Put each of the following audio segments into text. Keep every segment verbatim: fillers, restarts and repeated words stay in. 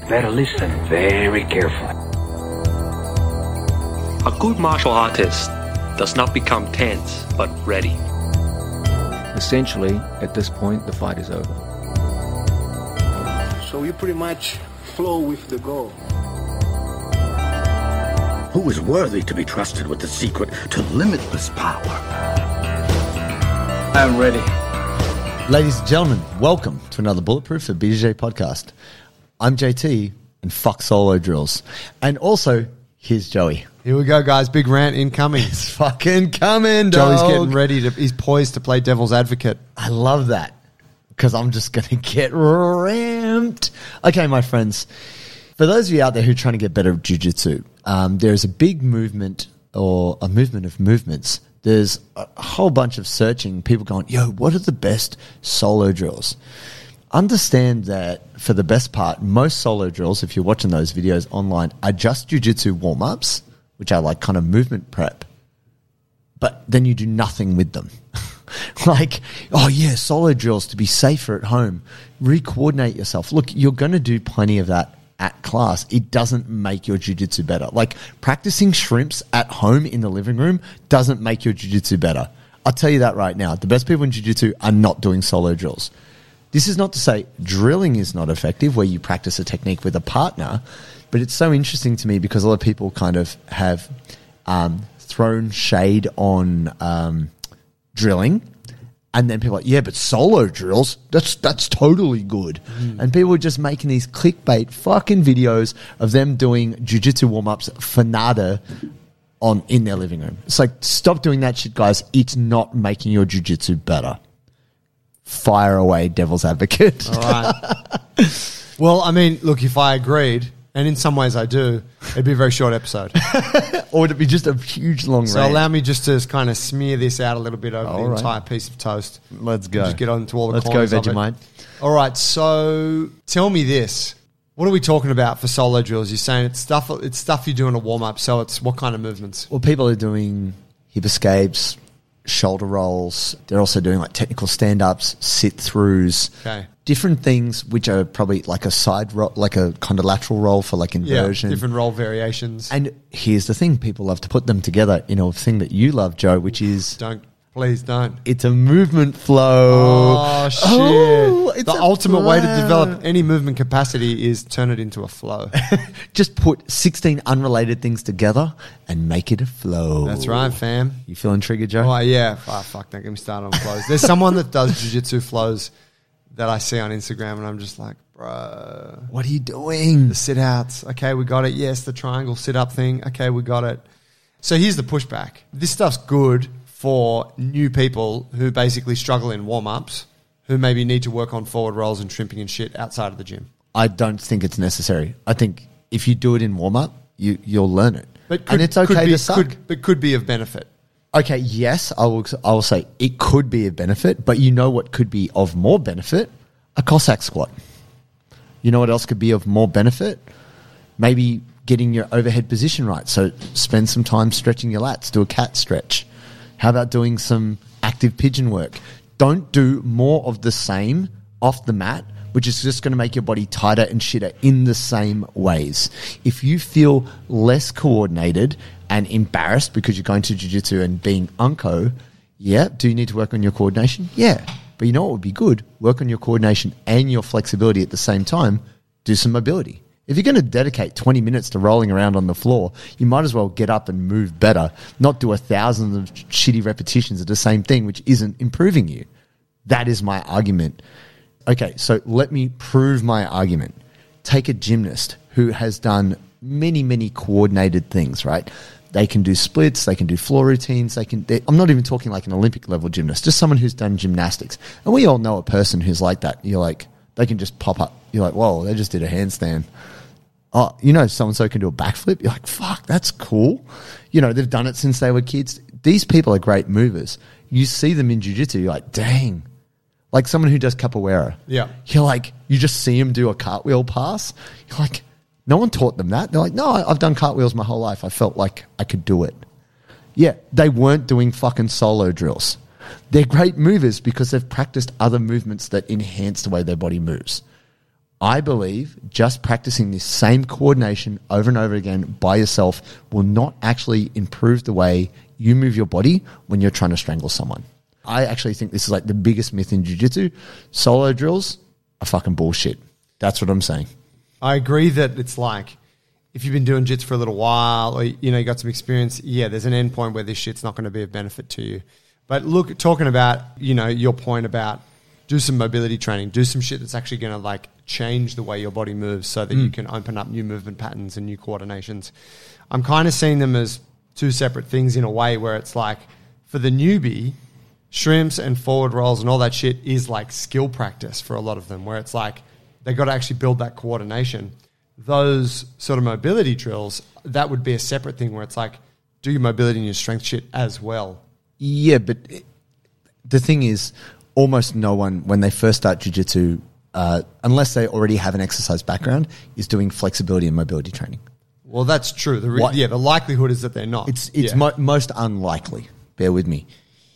Better listen very carefully. A good martial artist does not become tense, but ready. Essentially, at this point, the fight is over. So you pretty much flow with the goal. Who is worthy to be trusted with the secret to limitless power? I'm ready. Ladies and gentlemen, welcome to another Bulletproof for B J J podcast. I'm J T, and fuck solo drills. And also, here's Joey. Here we go, guys. Big rant incoming. It's fucking coming, dog. Joey's getting ready to. He's poised to play devil's advocate. I love that because I'm just going to get ramped. Okay, my friends. For those of you out there who are trying to get better at jiu-jitsu, um, there's a big movement or a movement of movements. There's a whole bunch of searching, people going, yo, what are the best solo drills? Understand that for the best part, most solo drills, if you're watching those videos online, are just jiu-jitsu warm-ups, which are like kind of movement prep. But then you do nothing with them. Like, oh yeah, solo drills to be safer at home. Re-coordinate yourself. Look, you're going to do plenty of that at class. It doesn't make your jiu-jitsu better. Like practicing shrimps at home in the living room doesn't make your jiu-jitsu better. I'll tell you that right now. The best people in jiu-jitsu are not doing solo drills. This is not to say drilling is not effective where you practice a technique with a partner, but it's so interesting to me because a lot of people kind of have um, thrown shade on um, drilling. And then people are like, yeah, but solo drills, that's that's totally good. Mm. And people are just making these clickbait fucking videos of them doing jiu-jitsu warm-ups for nada on, in their living room. It's like, stop doing that shit, guys. It's not making your jiu-jitsu better. Fire away, devil's advocate. All right. Well, I mean, look, if I agreed, and in some ways I do, it'd be a very short episode. Or would it be just a huge long So rant? allow me just to kind of smear this out a little bit over All the right. entire piece of toast. Let's go. Just get on to all the Let's go, corners of it. Vegemite. All right, so tell me this. What are we talking about for solo drills? You're saying it's stuff it's stuff you do in a warm-up, so it's what kind of movements? Well, people are doing hip escapes, shoulder rolls. They're also doing like technical stand-ups, sit-throughs, Okay. different things which are probably like a side roll, like a kind of lateral roll for like inversion. Yeah, different roll variations. And here's the thing. People love to put them together in a thing that you love, Joe, which is Don't. Please don't. it's a movement flow. Oh, shit. Oh, it's the a ultimate way to flow. develop any movement capacity is turn it into a flow. Just put sixteen unrelated things together and make it a flow. That's right, fam. You feeling triggered, Joe? Oh, yeah. Oh, fuck, don't get me started on flows. There's someone that does jiu-jitsu flows that I see on Instagram, and I'm just like, bro. What are you doing? The sit-outs. Okay, we got it. Yes, the triangle sit-up thing. Okay, we got it. So here's the pushback. This stuff's good for new people who basically struggle in warm-ups, who maybe need to work on forward rolls and shrimping and shit outside of the gym. I don't think it's necessary. I think if you do it in warm-up, you, you'll learn it. But could, and it's okay could be, to suck. Could, but could be of benefit. Okay, yes, I will, I will say it could be a benefit, but you know what could be of more benefit? A Cossack squat. You know what else could be of more benefit? Maybe getting your overhead position right. So spend some time stretching your lats. Do a cat stretch. How about doing some active pigeon work? Don't do more of the same off the mat, which is just going to make your body tighter and shitter in the same ways. If you feel less coordinated and embarrassed because you're going to jiu-jitsu and being unco, yeah, do you need to work on your coordination? Yeah. But you know what would be good? Work on your coordination and your flexibility at the same time. Do some mobility. If you're going to dedicate twenty minutes to rolling around on the floor, you might as well get up and move better, not do a thousand of shitty repetitions of the same thing, which isn't improving you. That is my argument. Okay, so let me prove my argument. Take a gymnast who has done many, many coordinated things, right? They can do splits, they can do floor routines, they can. I'm not even talking like an Olympic level gymnast, just someone who's done gymnastics. And we all know a person who's like that. You're like, they can just pop up. You're like, whoa, they just did a handstand. Oh, you know, so-and-so can do a backflip. You're like, fuck, that's cool. You know, they've done it since they were kids. These people are great movers. You see them in jiu-jitsu, you're like, dang. Like someone who does capoeira. Yeah. You're like, you just see them do a cartwheel pass. You're like, no one taught them that. They're like, no, I've done cartwheels my whole life. I felt like I could do it. Yeah, they weren't doing fucking solo drills. They're great movers because they've practiced other movements that enhance the way their body moves. I believe just practicing this same coordination over and over again by yourself will not actually improve the way you move your body when you're trying to strangle someone. I actually think this is like the biggest myth in jiu-jitsu. Solo drills are fucking bullshit. That's what I'm saying. I agree that it's like, if you've been doing jits for a little while, or you know you got some experience, yeah, there's an end point where this shit's not going to be of benefit to you. But look, talking about, you know, your point about do some mobility training, do some shit that's actually going to like change the way your body moves so that mm. you can open up new movement patterns and new coordinations. I'm kind of seeing them as two separate things in a way where it's like, for the newbie, shrimps and forward rolls and all that shit is like skill practice for a lot of them, where it's like they got to actually build that coordination. Those sort of mobility drills, that would be a separate thing where it's like, do your mobility and your strength shit as well. Yeah, but it, the thing is, almost no one, when they first start jiu-jitsu, uh, unless they already have an exercise background, is doing flexibility and mobility training. Well, that's true. The re- yeah, the likelihood is that they're not. It's it's yeah. mo- most unlikely. Bear with me.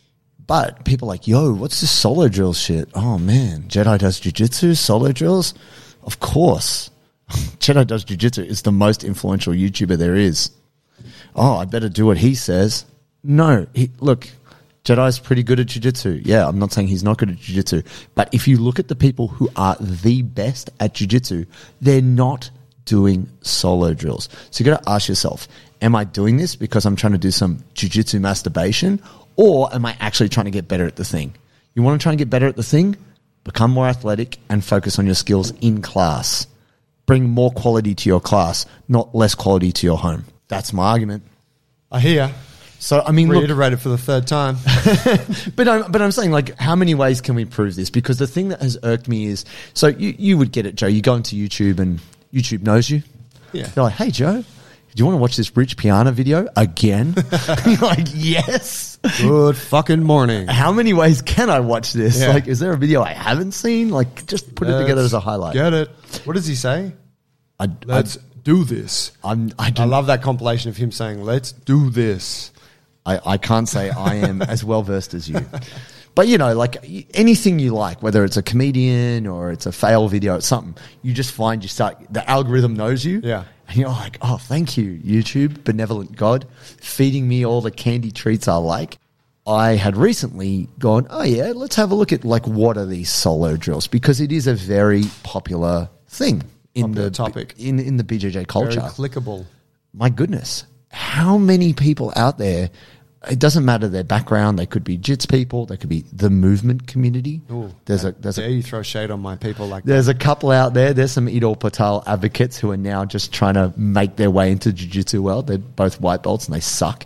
But people are like, yo, what's this solo drill shit? Oh, man, Jedi does jiu-jitsu, solo drills? Of course. Jedi does jiu-jitsu is the most influential YouTuber there is. Oh, I better do what he says. No, he, look, Jedi's pretty good at jiu-jitsu. Yeah, I'm not saying he's not good at jiu-jitsu. But if you look at the people who are the best at jiu-jitsu, they're not doing solo drills. So you got to ask yourself, am I doing this because I'm trying to do some jiu-jitsu masturbation, or am I actually trying to get better at the thing? You want to try and get better at the thing? Become more athletic and focus on your skills in class. Bring more quality to your class, not less quality to your home. That's my argument. I hear. So, I mean, reiterated look, for the third time. but, I'm, but I'm saying, like, how many ways can we prove this? Because the thing that has irked me is, so you, you would get it, Joe. You go into YouTube and YouTube knows you. Yeah. They're like, hey, Joe, do you want to watch this Rich Piana video again? You're like, yes. Good fucking morning. How many ways can I watch this? Yeah. Like, is there a video I haven't seen? Like, just put Let's it together as a highlight. Get it. What does he say? I, Let's I, do this. I'm, I, I love that compilation of him saying, let's do this. I, I can't say I am as well versed as you. But, you know, like anything you like, whether it's a comedian or it's a fail video, it's something, you just find you start, the algorithm knows you. Yeah. And you're like, oh, thank you, YouTube, benevolent God, feeding me all the candy treats I like. I had recently gone, oh, yeah, let's have a look at, like, what are these solo drills? Because it is a very popular thing in popular the topic. In, in the B J J culture. Very clickable. My goodness. How many people out there, it doesn't matter their background, they could be jits people, they could be the movement community. Ooh, there's a there's dare a, you throw shade on my people like there's that. a couple out there. There's some Idol Patel advocates who are now just trying to make their way into jiu-jitsu world. They're both white belts and they suck.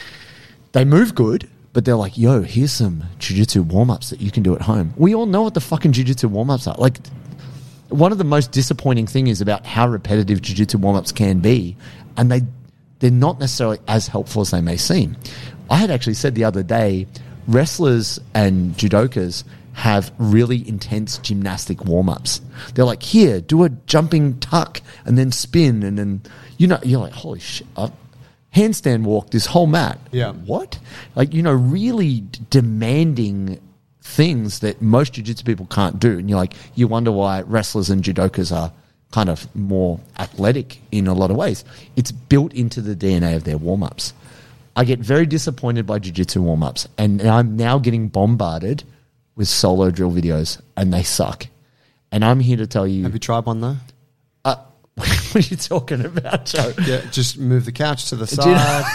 They move good, but they're like, yo, here's some jiu-jitsu warm-ups that you can do at home. We all know what the fucking jiu-jitsu warm-ups are. Like, one of the most disappointing things about how repetitive jiu-jitsu warm-ups can be, and they they're not necessarily as helpful as they may seem. I had actually said the other day, wrestlers and judokas have really intense gymnastic warm-ups. They're like, here, do a jumping tuck and then spin, and then, you know, you're like, holy shit, uh, handstand walk this whole mat. Yeah. What? Like, you know, really d- demanding things that most jiu-jitsu people can't do. And you're like, you wonder why wrestlers and judokas are kind of more athletic in a lot of ways. It's built into the D N A of their warm-ups. I get very disappointed by jiu-jitsu warm-ups, and I'm now getting bombarded with solo drill videos, and they suck. And I'm here to tell you... Have you tried one, though? Uh, what are you talking about, Joe? Yeah, just move the couch to the Do you know- side.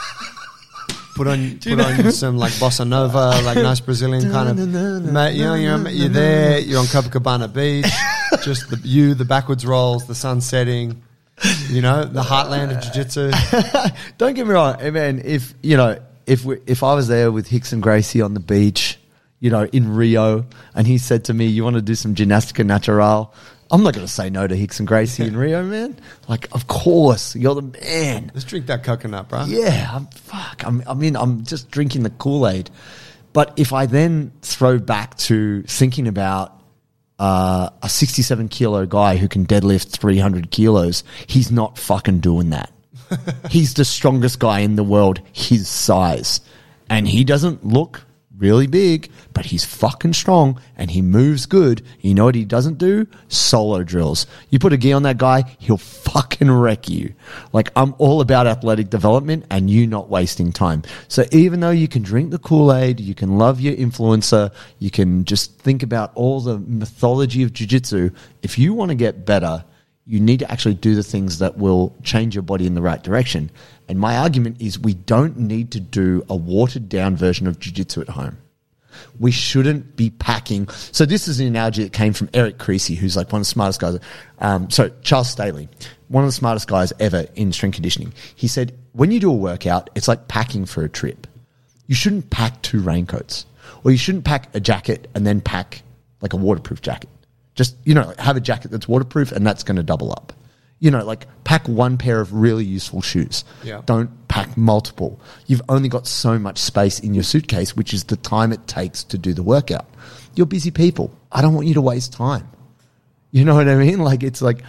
Put on, put on some like bossa nova, like nice Brazilian kind of. Mate, you know, you're, you're there. You're on Copacabana Beach. Just the you, the backwards rolls, the sun setting. You know, the heartland of jiu-jitsu. Don't get me wrong, hey, man. If you know, if we, if I was there with Hicks and Gracie on the beach, you know, in Rio, and he said to me, "You want to do some gymnastica natural?" I'm not going to say no to Hicks and Gracie in Rio, man. Like, of course, you're the man. Let's drink that coconut, bro. Yeah, I'm, fuck. I'm, I mean, I'm just drinking the Kool-Aid. But if I then throw back to thinking about uh, a sixty-seven kilo guy who can deadlift three hundred kilos, he's not fucking doing that. He's the strongest guy in the world, his size. And he doesn't look really big, but he's fucking strong and he moves good. You know what he doesn't do? Solo drills. You put a gi on that guy, he'll fucking wreck you. Like, I'm all about athletic development and you not wasting time. So even though you can drink the Kool-Aid, you can love your influencer, you can just think about all the mythology of jiu-jitsu, if you want to get better, you need to actually do the things that will change your body in the right direction. And my argument is we don't need to do a watered down version of jiu-jitsu at home. We shouldn't be packing. So this is an analogy that came from Eric Creasy, who's like one of the smartest guys. Um, so Charles Staley, one of the smartest guys ever in strength conditioning. He said, when you do a workout, it's like packing for a trip. You shouldn't pack two raincoats, or you shouldn't pack a jacket and then pack like a waterproof jacket. Just, you know, have a jacket that's waterproof and that's going to double up. You know, like pack one pair of really useful shoes. Yeah. Don't pack multiple. You've only got so much space in your suitcase, which is the time it takes to do the workout. You're busy people. I don't want you to waste time. You know what I mean? Like, it's like...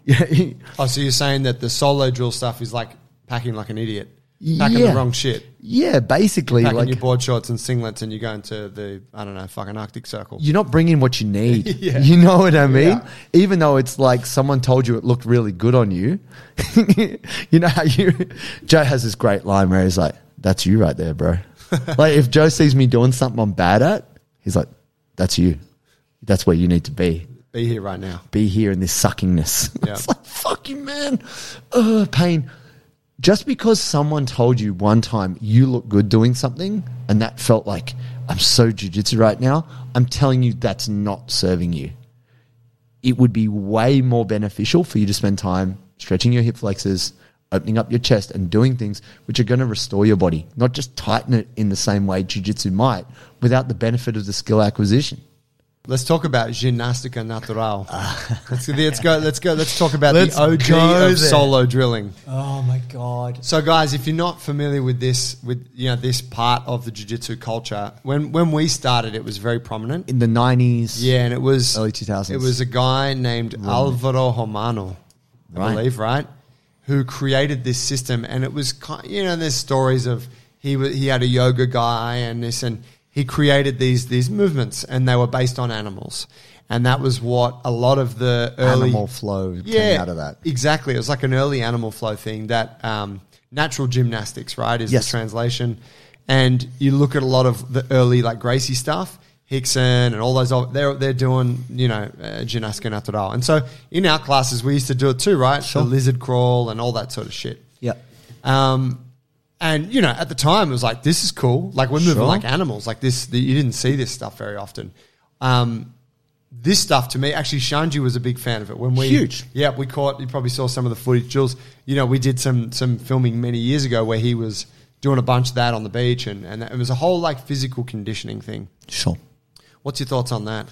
Oh, so you're saying that the solo drill stuff is like packing like an idiot? Packing Yeah. the wrong shit? Yeah, basically. Packing like your board shorts and singlets and you're going to the, I don't know, fucking Arctic Circle. You're not bringing what you need. Yeah. You know what I mean? Yeah. Even though it's like someone told you it looked really good on you. You know how you... Joe has this great line where he's like, that's you right there, bro. Like, if Joe sees me doing something I'm bad at, he's like, that's you. That's where you need to be. Be here right now. Be here in this suckingness. Yeah. It's like, fuck you, man. Ugh, pain. Just because someone told you one time you look good doing something and that felt like, I'm so jiu-jitsu right now, I'm telling you that's not serving you. It would be way more beneficial for you to spend time stretching your hip flexors, opening up your chest and doing things which are going to restore your body, not just tighten it in the same way jiu-jitsu might without the benefit of the skill acquisition. Let's talk about Gymnastica Natural. let's, let's go. Let's go. Let's talk about Let's the O G go of there. solo drilling. Oh my God. So, guys, if you're not familiar with this, with you know this part of the jiu-jitsu culture, when when we started, it was very prominent. In the nineties. Yeah, and it was Early two thousands. It was a guy named Alvaro Romano, I Right. believe, right, who created this system, and it was ki- you know there's stories of he wa he had a yoga guy and this and. He created these these movements, and they were based on animals, and that was what a lot of the early Animal flow yeah, came out of that. Exactly, it was like an early animal flow thing. That um, natural gymnastics, right, is Yes. the translation. And you look at a lot of the early like Gracie stuff, Hickson, and all those. They're they're doing you know uh, Gymnastica Natural, and so in our classes we used to do it too, right? Sure. The lizard crawl and all that sort of shit. Yeah. Um, and you know, at the time, it was like, this is cool. Like we're moving Sure. like animals. Like this, the, you didn't see this stuff very often. Um, this stuff to me, actually, Shanji was a big fan of it. When we, Huge. Yeah, we caught. You probably saw some of the footage, Jules. You know, we did some some filming many years ago where he was doing a bunch of that on the beach, and and it was a whole like physical conditioning thing. Sure. What's your thoughts on that?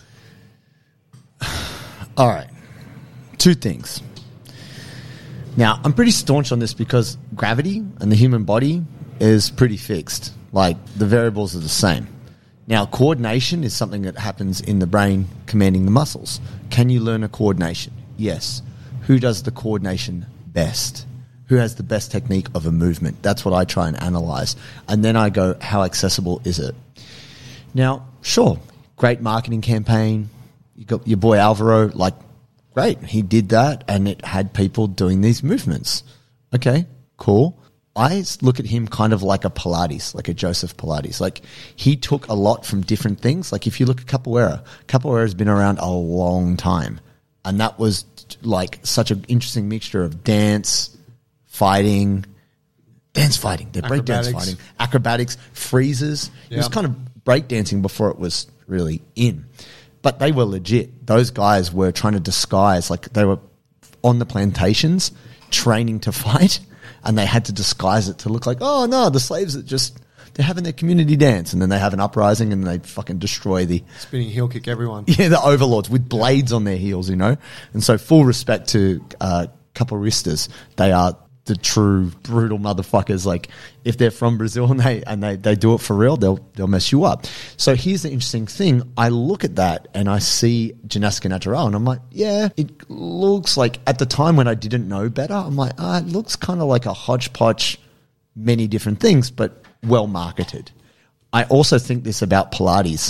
All right. Two things. Now, I'm pretty staunch on this because gravity and the human body is pretty fixed. Like, the variables are the same. Now, coordination is something that happens in the brain commanding the muscles. Can you learn a coordination? Yes. Who does the coordination best? Who has the best technique of a movement? That's what I try and analyze. And then I go, how accessible is it? Now, sure, great marketing campaign. You got your boy Alvaro, like, great. He did that and it had people doing these movements. Okay, cool. I look at him kind of like a Pilates, like a Joseph Pilates. Like, he took a lot from different things. Like, if you look at Capoeira, Capoeira has been around a long time. And that was like such an interesting mixture of dance, fighting, dance fighting. They're break dance Acrobatics. fighting, acrobatics, freezes. It was Yeah. kind of breakdancing before it was really in. But they were legit. Those guys were trying to disguise, like they were on the plantations training to fight, and they had to disguise it to look like, oh no, the slaves are just, they're having their community dance, and then they have an uprising and they fucking destroy the, Spinning heel kick everyone. yeah, the overlords with blades on their heels, you know? And so full respect to uh, capoeiristas. They are the true brutal motherfuckers. Like, if they're from Brazil and they and they, they do it for real, they'll they'll mess you up. So here's the interesting thing. I look at that and I see Gymnastica Natural and I'm like, yeah, it looks like, at the time when I didn't know better, I'm like, ah, it looks kind of like a hodgepodge, many different things, but well marketed. I also think this about Pilates.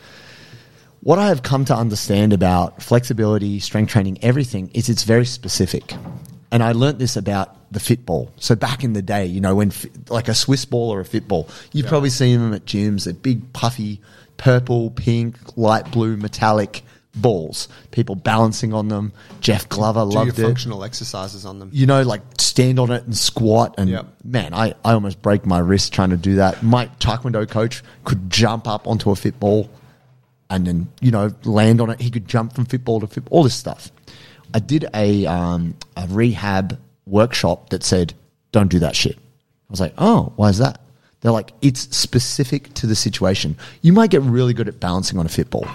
What I have come to understand about flexibility, strength training, everything is it's very specific. And I learnt this about the Fitball. So back in the day, you know, when fi- like a Swiss ball or a Fitball, you've Yeah. probably seen them at gyms, they're big, puffy, purple, pink, light blue, metallic balls. People balancing on them. Jeff Glover Do loved your it. functional exercises on them. You know, like stand on it and squat. And Yep. man, I, I almost break my wrist trying to do that. My Taekwondo coach could jump up onto a Fitball and then, you know, land on it. He could jump from Fitball to Fitball, all this stuff. I did a, um, a rehab workshop that said, don't do that shit. I was like, oh, why is that? They're like, it's specific to the situation. You might get really good at balancing on a Fitball,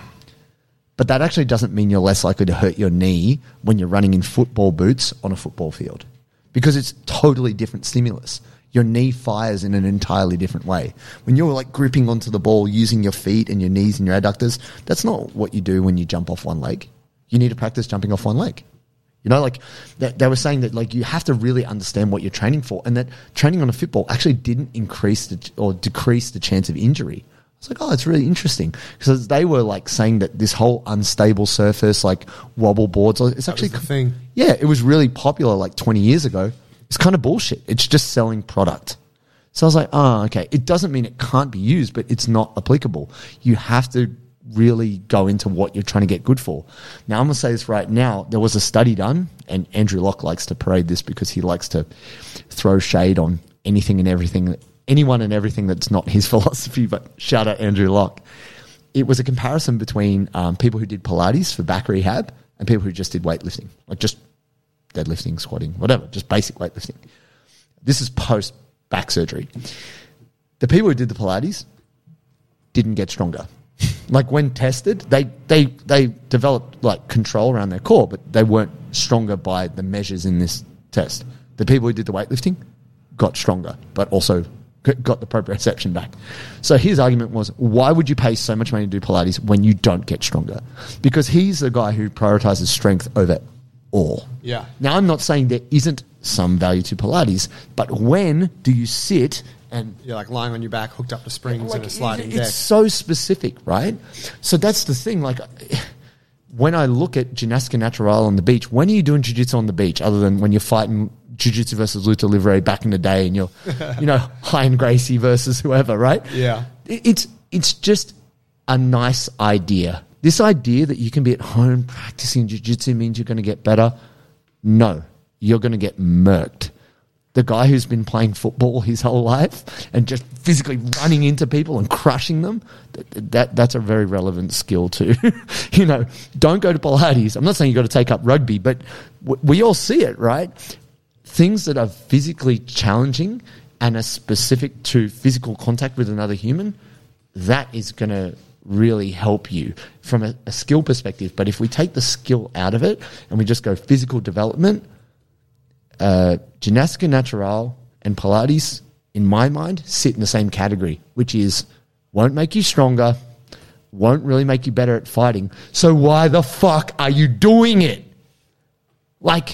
but that actually doesn't mean you're less likely to hurt your knee when you're running in football boots on a football field, because it's totally different stimulus. Your knee fires in an entirely different way. When you're like gripping onto the ball using your feet and your knees and your adductors, that's not what you do when you jump off one leg. You need to practice jumping off one leg. You know, like they, they were saying that like you have to really understand what you're training for, and that training on a Fitball actually didn't increase the, or decrease the chance of injury. I was like, oh, it's really interesting, because they were like saying that this whole unstable surface, like wobble boards, it's actually was the thing. Yeah, it was really popular like twenty years ago. It's kind of bullshit. It's just selling product. So I was like, oh, okay. It doesn't mean it can't be used, but it's not applicable. You have to really go into what you're trying to get good for. Now, I'm going to say this right now. There was a study done, and Andrew Locke likes to parade this because he likes to throw shade on anything and everything, anyone and everything that's not his philosophy, but shout out Andrew Locke. It was a comparison between um, people who did Pilates for back rehab and people who just did weightlifting, like just deadlifting, squatting, whatever, just basic weightlifting. This is post back surgery. The people who did the Pilates didn't get stronger. Like when tested, they, they, they developed like control around their core, but they weren't stronger by the measures in this test. The people who did the weightlifting got stronger, but also got the proprioception back. So his argument was, why would you pay so much money to do Pilates when you don't get stronger? Because he's the guy who prioritizes strength over all. Yeah. Now, I'm not saying there isn't some value to Pilates, but when do you sit and You're like lying on your back, hooked up to springs like, in a sliding it's deck. so specific, right? So that's the thing. Like, when I look at Gymnastica Natural on the beach, when are you doing jiu-jitsu on the beach other than when you're fighting jiu-jitsu versus luta livre back in the day and you're, you know, Hein Gracie versus whoever, right? Yeah. It- It's, it's just a nice idea. This idea that you can be at home practicing jiu-jitsu means you're going to get better. No, you're going to get murked. The guy who's been playing football his whole life and just physically running into people and crushing them, that, that that's a very relevant skill too. You know, don't go to Pilates. I'm not saying you've got to take up rugby, but w- we all see it, right? Things that are physically challenging and are specific to physical contact with another human, that is going to really help you from a, a skill perspective. But if we take the skill out of it and we just go physical development, uh, Gymnastica Natural and Pilates, in my mind, sit in the same category, which is won't make you stronger, won't really make you better at fighting. So why the fuck are you doing it? Like,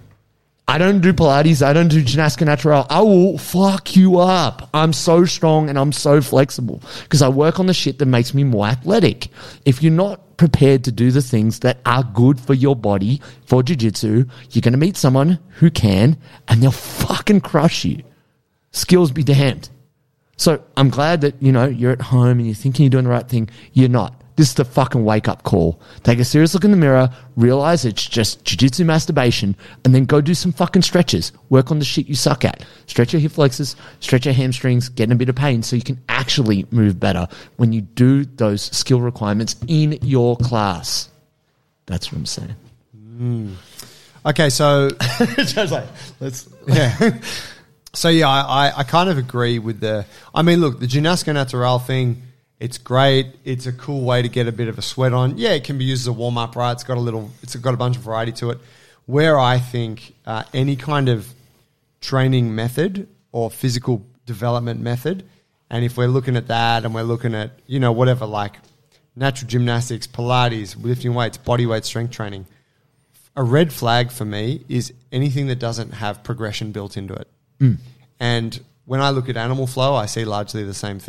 I don't do Pilates, I don't do Gymnastica Natural. I will fuck you up. I'm so strong and I'm so flexible because I work on the shit that makes me more athletic. If you're not prepared to do the things that are good for your body for jiu-jitsu, you're going to meet someone who can and they'll fucking crush you. Skills be damned. So I'm glad that, you know, you're at home and you're thinking you're doing the right thing. You're not. This is the fucking wake-up call. Take a serious look in the mirror, realize it's just jiu-jitsu masturbation, and then go do some fucking stretches. Work on the shit you suck at. Stretch your hip flexors, stretch your hamstrings, get in a bit of pain so you can actually move better when you do those skill requirements in your class. That's what I'm saying. Mm. Okay, so... Just like, let's... Yeah. So, yeah, I, I, I kind of agree with the... I mean, look, the Gymnastica Natural thing... It's great. It's a cool way to get a bit of a sweat on. Yeah, it can be used as a warm up, right? It's got a little. It's got a bunch of variety to it. Where I think uh, any kind of training method or physical development method, and if we're looking at that, and we're looking at you know whatever like natural gymnastics, Pilates, lifting weights, body weight strength training, a red flag for me is anything that doesn't have progression built into it. Mm. And when I look at Animal Flow, I see largely the same thing.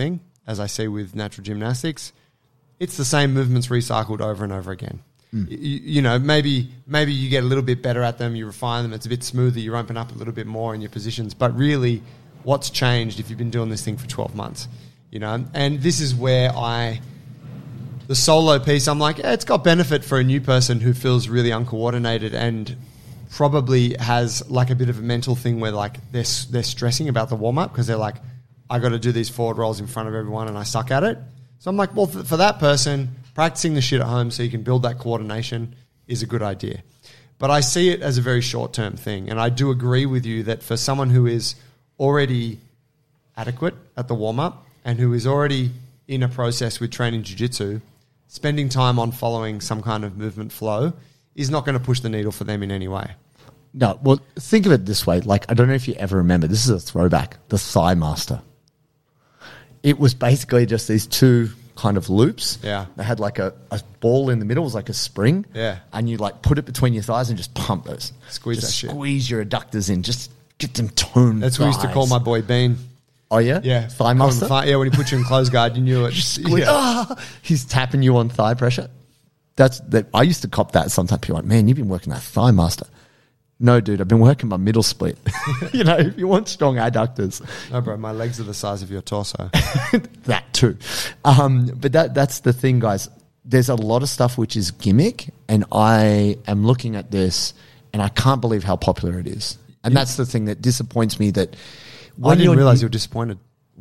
as I see with natural gymnastics, it's the same movements recycled over and over again. Mm. You, you know, maybe maybe you get a little bit better at them, you refine them, it's a bit smoother, you open up a little bit more in your positions. But really, what's changed if you've been doing this thing for twelve months? You know, and this is where I, the solo piece, I'm like, yeah, it's got benefit for a new person who feels really uncoordinated and probably has like a bit of a mental thing where like they're they're stressing about the warm up because they're like, I got to do these forward rolls in front of everyone and I suck at it. So I'm like, well, for, for that person, practicing the shit at home so you can build that coordination is a good idea. But I see it as a very short-term thing. And I do agree with you that for someone who is already adequate at the warm-up and who is already in a process with training jiu-jitsu, spending time on following some kind of movement flow is not going to push the needle for them in any way. No, well, think of it this way. Like, I don't know if you ever remember, this is a throwback, the Thigh Master. It was basically just these two kind of loops. Yeah. They had like a, a ball in the middle, it was like a spring. Yeah. And you like put it between your thighs and just pump those. Squeeze just that shit. Squeeze your adductors in. Just get them toned. That's what we used to call my boy Bean. Oh, yeah? Yeah. Thigh Master? Thigh, yeah, when he put you in close guard, you knew it. Squeeze, yeah. ah, he's tapping you on thigh pressure. That's that. I used to cop that sometimes. People are like, man, you've been working that Thigh Master. No, dude, I've been working my middle split. You know, if you want strong adductors. No, bro, my legs are the size of your torso. That too. Um, but that that's the thing, guys. There's a lot of stuff which is gimmick, and I am looking at this, and I can't believe how popular it is. And You- that's the thing that disappoints me that I didn't you're- realize you were disappointed.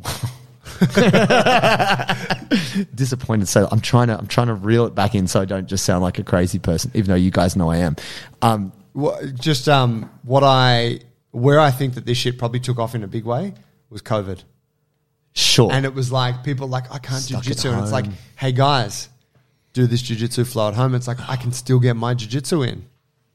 disappointed. So I'm trying to I'm trying to reel it back in so I don't just sound like a crazy person, even though you guys know I am. Um, Well, just um, what I, where I think that this shit probably took off in a big way was COVID. sure. And it was like, people like, I can't Stuck at jiu-jitsu. And it's like, home. hey guys, do this jiu-jitsu flow at home. It's like, I can still get my jiu-jitsu in.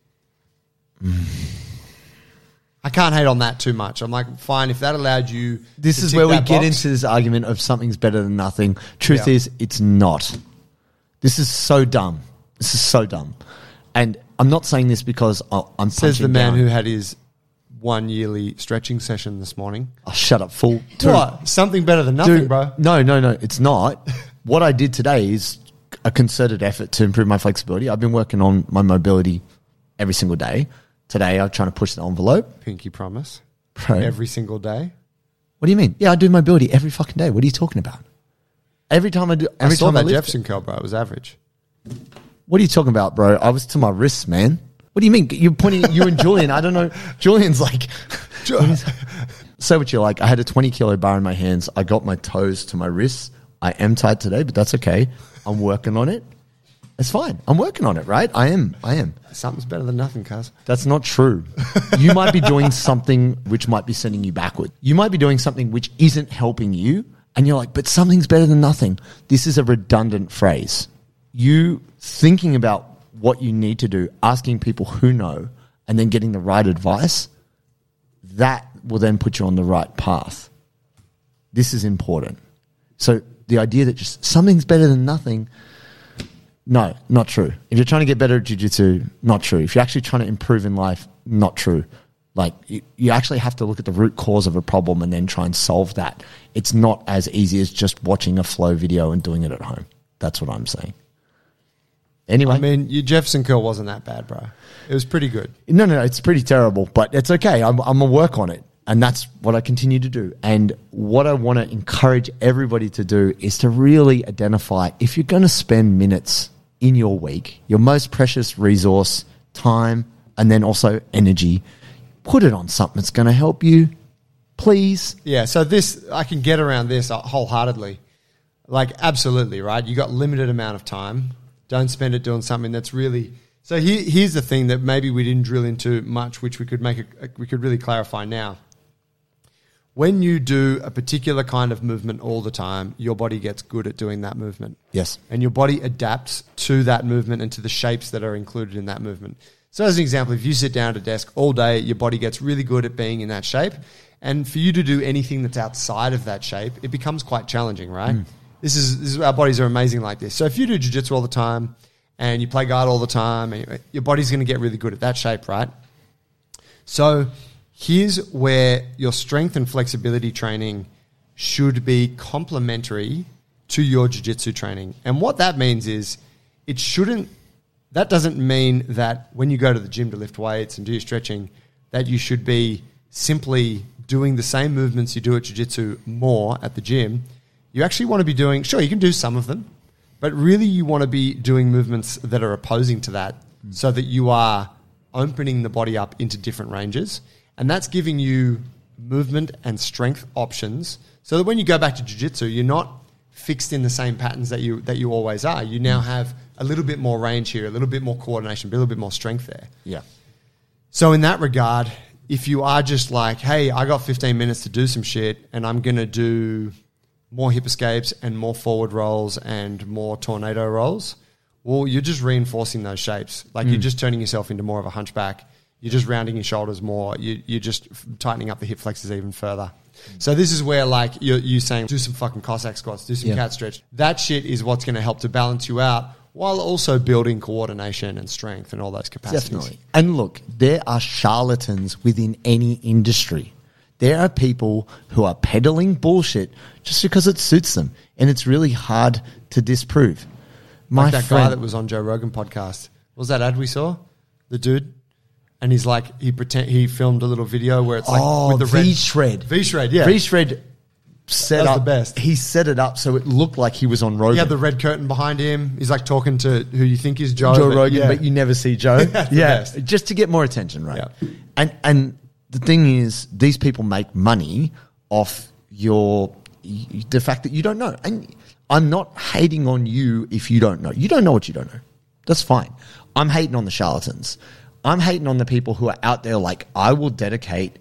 I can't hate on that too much. I'm like, fine, if that allowed you This to is tick where we that get box- into this argument of something's better than nothing. Truth Yeah. is, it's not. This is so dumb. This is so dumb. And I'm not saying this because I- I'm Says the punching man down. who had his one yearly stretching session this morning. Oh, shut up, fool. Dude, What? Something better than nothing, dude, bro. No, no, no, it's not. What I did today is a concerted effort to improve my flexibility. I've been working on my mobility every single day. Today, I'm trying to push the envelope. Pinky promise. Bro, Every single day. what do you mean? Yeah, I do mobility every fucking day. What are you talking about? Every time I do, every I saw time I that lift, Jefferson curl, bro. It was average. What are you talking about, bro? I was to my wrists, man. What do you mean? You're pointing, you and Julian. I don't know. Julian's like, say what you like. I had a twenty kilo bar in my hands. I got my toes to my wrists. I am tight today, but that's okay. I'm working on it. It's fine. I'm working on it, right? I am. I am. Something's better than nothing, cuz. That's not true. You might be doing something which might be sending you backward. You might be doing something which isn't helping you. And you're like, but something's better than nothing. This is a redundant phrase. You thinking about what you need to do, asking people who know, and then getting the right advice, that will then put you on the right path. This is important. So the idea that just something's better than nothing, no, not true. If you're trying to get better at jiu-jitsu, not true. If you're actually trying to improve in life, not true. Like, you, you actually have to look at the root cause of a problem and then try and solve that. It's not as easy as just watching a flow video and doing it at home. That's what I'm saying. Anyway. I mean, your Jefferson curl wasn't that bad, bro. It was pretty good. No, no, it's pretty terrible, but it's okay. I'm, I'm going to work on it. And that's what I continue to do. And what I want to encourage everybody to do is to really identify, if you're going to spend minutes in your week, your most precious resource, time, and then also energy, put it on something that's going to help you, please. Yeah, so this, I can get around this wholeheartedly. Like, absolutely, right? You got limited amount of time. Don't spend it doing something that's really... So here, here's the thing that maybe we didn't drill into much, which we could make a, we could really clarify now. When you do a particular kind of movement all the time, your body gets good at doing that movement. Yes. And your body adapts to that movement and to the shapes that are included in that movement. So as an example, if you sit down at a desk all day, your body gets really good at being in that shape. And for you to do anything that's outside of that shape, it becomes quite challenging, right? Mm. This is, this is our bodies are amazing like this. So if you do jiu-jitsu all the time and you play guard all the time, and your body's going to get really good at that shape, right? So here's where your strength and flexibility training should be complementary to your jiu-jitsu training. And what that means is it shouldn't, that doesn't mean that when you go to the gym to lift weights and do your stretching, that you should be simply doing the same movements you do at jiu-jitsu more at the gym. You actually want to be doing, sure, you can do some of them, but really you want to be doing movements that are opposing to that mm. so that you are opening the body up into different ranges. And that's giving you movement and strength options so that when you go back to jiu-jitsu, you're not fixed in the same patterns that you that you always are. You now have a little bit more range here, a little bit more coordination, a little bit more strength there. Yeah. So in that regard, if you are just like, hey, I got fifteen minutes to do some shit and I'm going to do more hip escapes and more forward rolls and more tornado rolls, well, you're just reinforcing those shapes. Like mm. you're just turning yourself into more of a hunchback. You're just rounding your shoulders more. You, you're just tightening up the hip flexors even further. So this is where, like, you're, you're saying, do some fucking Cossack squats, do some yeah. cat stretch. That shit is what's going to help to balance you out while also building coordination and strength and all those capacities. Definitely. And look, there are charlatans within any industry. There are people who are peddling bullshit just because it suits them, and it's really hard to disprove. My like that friend, guy that was on Joe Rogan podcast. What was that ad we saw? The dude? And he's like, he pretend he filmed a little video where it's like oh, with the red V-Shred. V-Shred, yeah. V-Shred set That's up the best. He set it up so it looked like he was on Rogan. He had the red curtain behind him. He's like talking to who you think is Joe. Joe but Rogan, yeah. but you never see Joe. That's the yeah, best. just to get more attention, right? Yeah. And and the thing is, these people make money off your the fact that you don't know. And I'm not hating on you if you don't know. You don't know what you don't know. That's fine. I'm hating on the charlatans. I'm hating on the people who are out there like, I will dedicate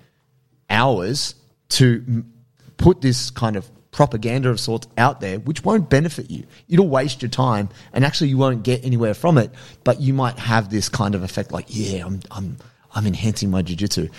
hours to m- put this kind of propaganda of sorts out there, which won't benefit you. It'll waste your time, and actually you won't get anywhere from it, but you might have this kind of effect like, yeah, I'm I'm I'm enhancing my jiu-jitsu.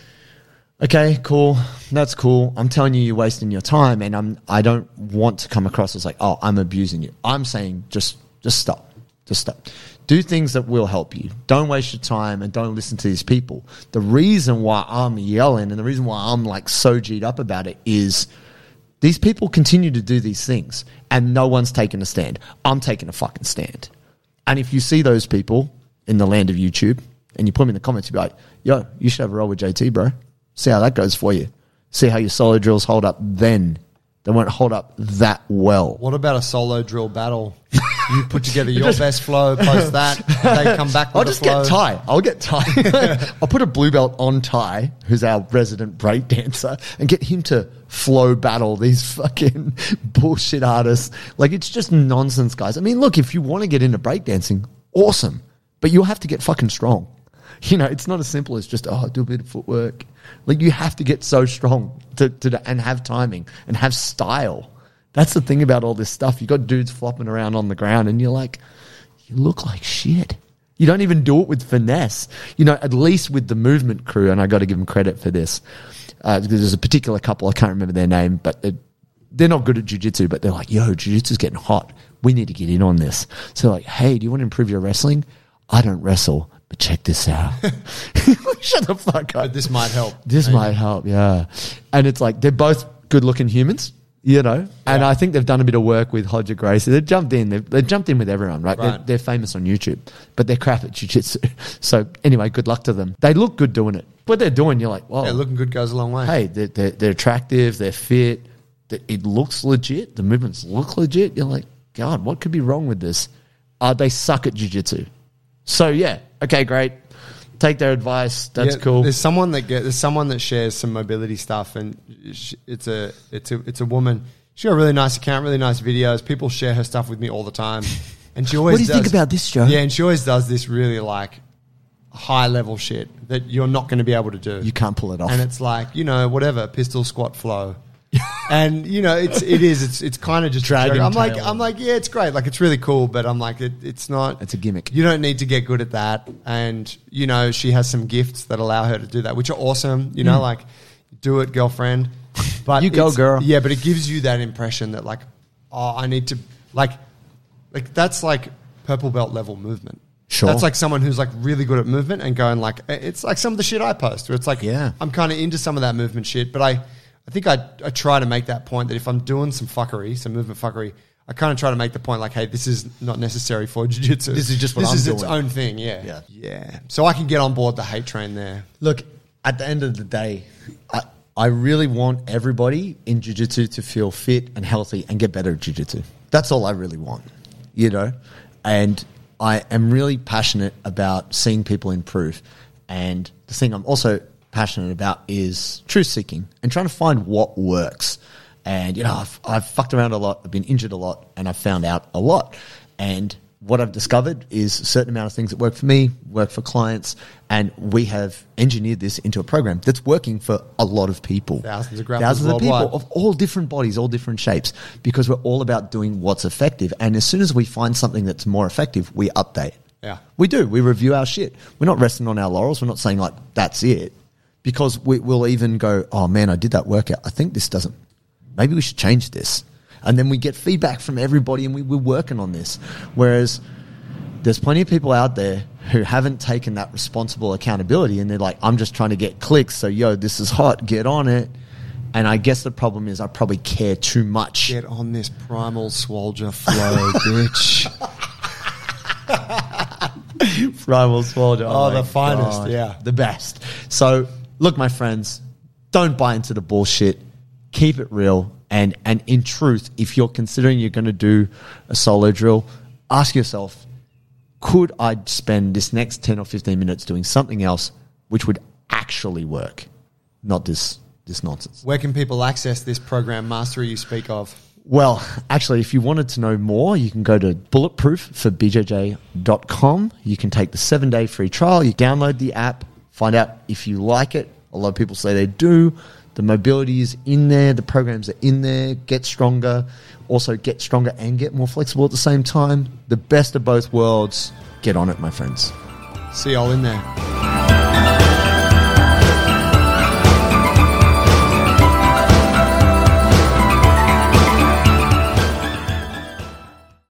Okay, cool. That's cool. I'm telling you, you're wasting your time, and I'm I don't want to come across as like, oh, I'm abusing you. I'm saying just just stop. Just stop. Do things that will help you. Don't waste your time and don't listen to these people. The reason why I'm yelling and the reason why I'm like so G'd up about it is these people continue to do these things and no one's taking a stand. I'm taking a fucking stand. And if you see those people in the land of YouTube and you put them in the comments, you'll be like, yo, you should have a roll with J T, bro. See how that goes for you. See how your solo drills hold up then. They won't hold up that well. What about a solo drill battle? You put together your best flow, post that. They come back with I'll a just flow. get Ty. I'll get Ty. I'll put a blue belt on Ty, who's our resident break dancer, and get him to flow battle these fucking bullshit artists. Like, it's just nonsense, guys. I mean, look, if you want to get into breakdancing, awesome. But you'll have to get fucking strong. You know, it's not as simple as just, oh, do a bit of footwork. Like, you have to get so strong to, to and have timing and have style. That's the thing about all this stuff. You got dudes flopping around on the ground and you're like, you look like shit. You don't even do it with finesse. You know, at least with the movement crew, and I got to give them credit for this. Uh, there's a particular couple, I can't remember their name, but it, they're not good at jiu-jitsu, but they're like, yo, jiu-jitsu's getting hot. We need to get in on this. So like, hey, do you want to improve your wrestling? I don't wrestle, but check this out. Shut the fuck up. But this might help. This Maybe. might help, yeah. And it's like, they're both good-looking humans, you know, and Yeah. I think they've done a bit of work with Hodger Gracie. They've jumped in. They've, they've jumped in with everyone, right? Right. They're, they're famous on YouTube, but they're crap at jiu-jitsu. So anyway, good luck to them. They look good doing it. What they're doing, you're like, wow. Yeah, looking good goes a long way. Hey, they're, they're, they're attractive. They're fit. They- It looks legit. The movements look legit. You're like, God, what could be wrong with this? Uh, they suck at jiu-jitsu. So yeah, okay, great. Take their advice. That's Yeah, cool. There's someone that get, there's someone that shares some mobility stuff, and sh it's a it's a it's a woman. She got a really nice account, really nice videos. People share her stuff with me all the time, and she always. What do you does, think about this, Joe? Yeah, and she always does this really like high level shit that you're not going to be able to do. You can't pull it off. And it's like, you know, whatever, pistol squat flow. And you know, it's it is it's it's kind of just a Dragon joke. I'm like tail. I'm like yeah, it's great, like it's really cool, but I'm like it, it's not. It's a gimmick. You don't need to get good at that, and you know, she has some gifts that allow her to do that, which are awesome. You know, like do it, girlfriend. But You go, it's- girl. Yeah, but it gives you that impression that like, oh, I need to like, like that's like purple belt level movement. Sure. That's like someone who's like really good at movement and going like, it's like some of the shit I post where it's like, Yeah. I'm kind of into some of that movement shit, but I, I think I, I try to make that point that if I'm doing some fuckery, some movement fuckery, I kind of try to make the point like, hey, this is not necessary for jiu-jitsu. This is just what this I'm is doing. its own thing, yeah. Yeah. Yeah. So I can get on board the hate train there. Look, at the end of the day, I, I really want everybody in jiu-jitsu to feel fit and healthy and get better at jiu-jitsu. That's all I really want, you know? And I am really passionate about seeing people improve. And the thing I'm also passionate about is truth-seeking and trying to find what works. And, you know, I've, I've fucked around a lot, I've been injured a lot, and I've found out a lot. And what I've discovered is a certain amount of things that work for me, work for clients, and we have engineered this into a program that's working for a lot of people. Thousands of grapplers Thousands of people worldwide. of all different bodies, all different shapes, because we're all about doing what's effective. And as soon as we find something that's more effective, we update. Yeah. We do. We review our shit. We're not resting on our laurels. We're not saying, like, that's it. Because we, we'll even go, oh, man, I did that workout. I think this doesn't. Maybe we should change this. And then we get feedback from everybody and we, we're working on this. Whereas there's plenty of people out there who haven't taken that responsible accountability and they're like, I'm just trying to get clicks. So, yo, this is hot. Get on it. And I guess the problem is I probably care too much. Get on this primal swolger flow, bitch. Primal Soldier. Oh, my the finest, God. yeah. The best. So, look, my friends, don't buy into the bullshit. Keep it real. And, and in truth, if you're considering you're going to do a solo drill, ask yourself, could I spend this next ten or fifteen minutes doing something else which would actually work? Not this, this nonsense. Where can people access this program mastery you speak of? Well, actually, if you wanted to know more, you can go to bulletproof for b j j dot com. You can take the seven-day free trial. You download the app, find out if you like it. A lot of people say they do. The mobility is in there. The programs are in there. Get stronger. Also get stronger and get more flexible at the same time. The best of both worlds. Get on it, my friends. See y'all in there.